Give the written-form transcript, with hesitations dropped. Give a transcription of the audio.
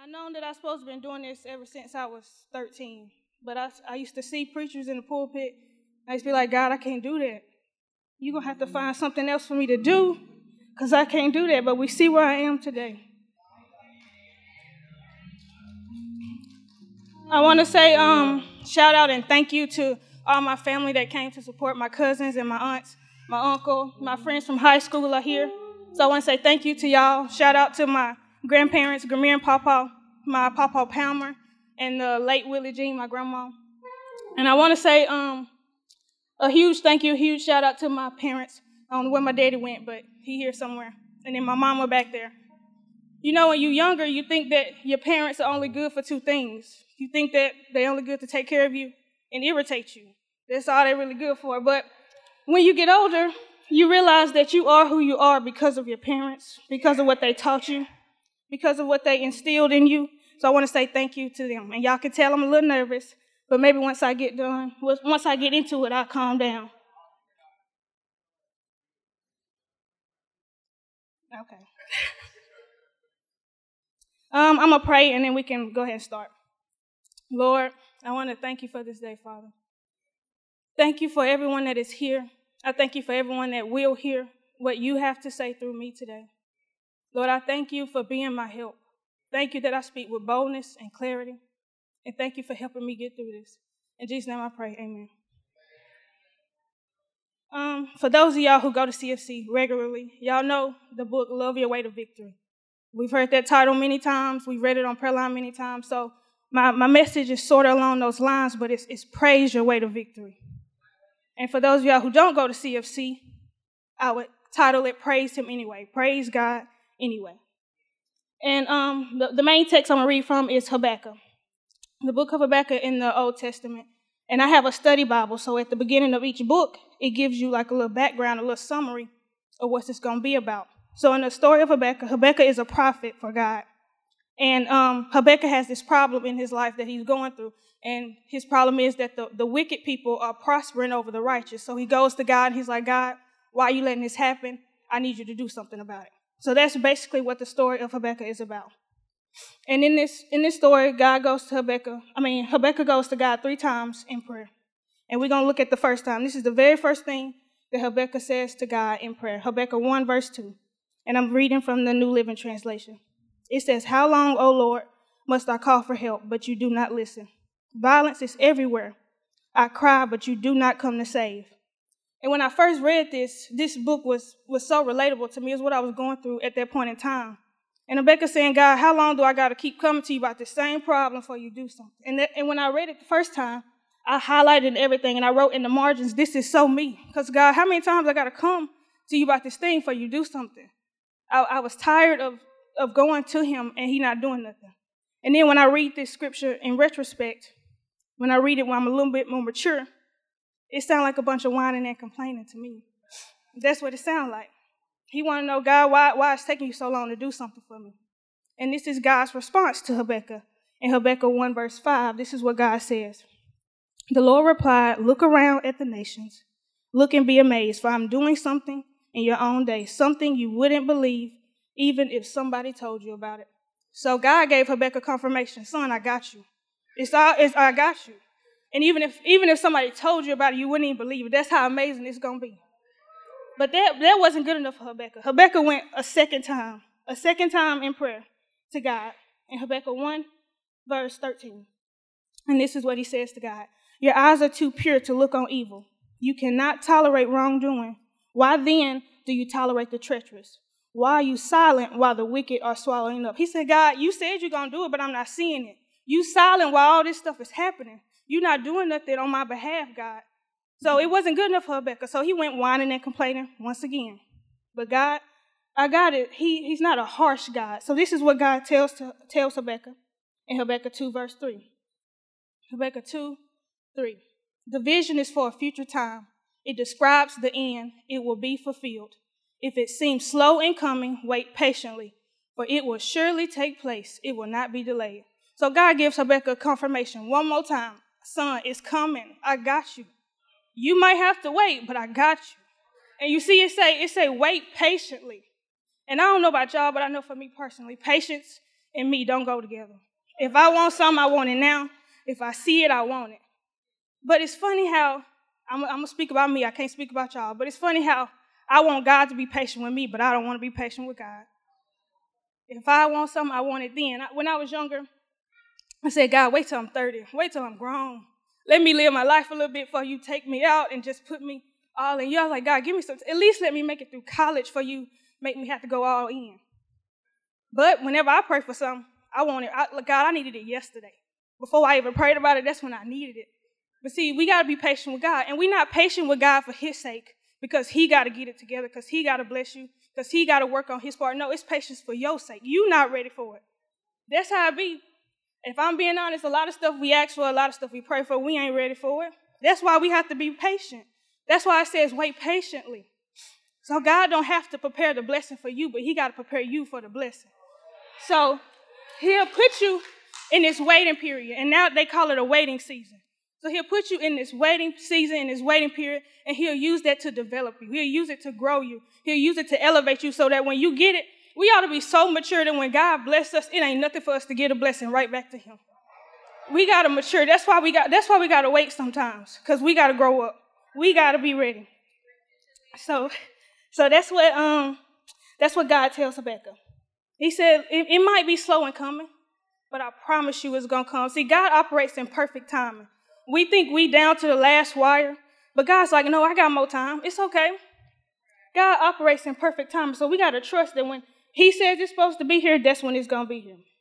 known that I supposed to been doing this ever since I was 13. But I used to see preachers in the pulpit. I used to be like, God, I can't do that. You're going to have to find something else for me to do because I can't do that. But we see where I am today. I want to say shout out and thank you to all my family that came to support, my cousins and my aunts, my uncle, my friends from high school are here. So I want to say thank you to y'all. Shout out to my grandparents, Gramir and Pawpaw, my Pawpaw Palmer, and the late Willie Jean, my grandma. And I want to say a huge thank you, a huge shout out to my parents. I don't know where my daddy went, but he here somewhere. And then my mama back there. You know, when you're younger, you think that your parents are only good for two things. You think that they're only good to take care of you and irritate you. That's all they're really good for. But when you get older, you realize that you are who you are because of your parents, because of what they taught you, because of what they instilled in you. So I want to say thank you to them. And y'all can tell I'm a little nervous, but maybe once I get into it, I'll calm down. Okay. I'm going to pray, and then we can go ahead and start. Lord, I want to thank you for this day, Father. Thank you for everyone that is here. I thank you for everyone that will hear what you have to say through me today. Lord, I thank you for being my help. Thank you that I speak with boldness and clarity. And thank you for helping me get through this. In Jesus' name I pray, amen. For those of y'all who go to CFC regularly, y'all know the book, Love Your Way to Victory. We've heard that title many times. We've read it on prayer line many times. So my message is sort of along those lines, but it's praise your way to victory. And for those of y'all who don't go to CFC, I would title it Praise Him Anyway. Praise God anyway. And the main text I'm going to read from is Habakkuk, the book of Habakkuk in the Old Testament. And I have a study Bible, so at the beginning of each book, it gives you like a little background, a little summary of what it's going to be about. So in the story of Habakkuk, Habakkuk is a prophet for God. And Habakkuk has this problem in his life that he's going through. And his problem is that the wicked people are prospering over the righteous. So he goes to God and he's like, God, why are you letting this happen? I need you to do something about it. So that's basically what the story of Habakkuk is about. And in this story, Habakkuk goes to God 3 times in prayer. And we're going to look at the first time. This is the very first thing that Habakkuk says to God in prayer. Habakkuk 1, verse 2. And I'm reading from the New Living Translation. It says, how long, O Lord, must I call for help, but you do not listen? Violence is everywhere. I cry, but you do not come to save. And when I first read this book was so relatable to me. It's what I was going through at that point in time. And Habakkuk saying, God, how long do I got to keep coming to you about the same problem before you do something? And when I read it the first time, I highlighted everything and I wrote in the margins, this is so me. Because God, how many times I got to come to you about this thing before you do something? I was tired of going to him and he not doing nothing. And then when I read this scripture in retrospect, when I read it when I'm a little bit more mature, it sounds like a bunch of whining and complaining to me. That's what it sounds like. He want to know, God, why it's taking you so long to do something for me? And this is God's response to Habakkuk. In Habakkuk 1, verse 5, this is what God says. The Lord replied, look around at the nations. Look and be amazed, for I'm doing something in your own day, something you wouldn't believe, even if somebody told you about it. So God gave Habakkuk confirmation. Son, I got you. I got you. And even if somebody told you about it, you wouldn't even believe it. That's how amazing it's going to be. But that wasn't good enough for Habakkuk. Habakkuk went a second time in prayer to God. In Habakkuk 1, verse 13. And this is what he says to God. Your eyes are too pure to look on evil. You cannot tolerate wrongdoing. Why then do you tolerate the treacherous? Why are you silent while the wicked are swallowing up? He said, God, you said you're going to do it, but I'm not seeing it. You silent while all this stuff is happening. You're not doing nothing on my behalf, God. So it wasn't good enough for Habakkuk. So he went whining and complaining once again. But God, I got it. He's not a harsh God. So this is what God tells Habakkuk in Habakkuk 2, verse 3. Habakkuk 2, 3. The vision is for a future time. It describes the end. It will be fulfilled. If it seems slow in coming, wait patiently, for it will surely take place. It will not be delayed. So God gives Habakkuk confirmation one more time. Son, it's coming. I got you. You might have to wait, but I got you. And you see, it say wait patiently. And I don't know about y'all, but I know for me personally, patience and me don't go together. If I want something, I want it now. If I see it, I want it. But it's funny how, I'm going to speak about me. I can't speak about y'all. But it's funny how I want God to be patient with me, but I don't want to be patient with God. If I want something, I want it then. When I was younger, I said, God, wait till I'm 30. Wait till I'm grown. Let me live my life a little bit before you take me out and just put me all in. You. I was like, God, give me some, at least let me make it through college for you make me have to go all in. But whenever I pray for something, I want it. God, I needed it yesterday. Before I even prayed about it, that's when I needed it. But see, we got to be patient with God. And we're not patient with God for his sake because he got to get it together, because he got to bless you, because he got to work on his part. No, it's patience for your sake. You're not ready for it. That's how it be. If I'm being honest, a lot of stuff we ask for, a lot of stuff we pray for, we ain't ready for it. That's why we have to be patient. That's why it says wait patiently. So God don't have to prepare the blessing for you, but he got to prepare you for the blessing. So he'll put you in this waiting period, and now they call it a waiting season. So he'll put you in this waiting season, in this waiting period, and he'll use that to develop you. He'll use it to grow you. He'll use it to elevate you so that when you get it, we ought to be so mature that when God bless us, it ain't nothing for us to get a blessing right back to him. We got to mature. That's why we got to wait sometimes, because we got to grow up. We got to be ready. So that's what God tells Habakkuk. He said, it might be slow in coming, but I promise you it's going to come. See, God operates in perfect timing. We think we down to the last wire, but God's like, no, I got more time. It's okay. God operates in perfect timing, so we got to trust that when he says it's supposed to be here, that's when it's going to be here.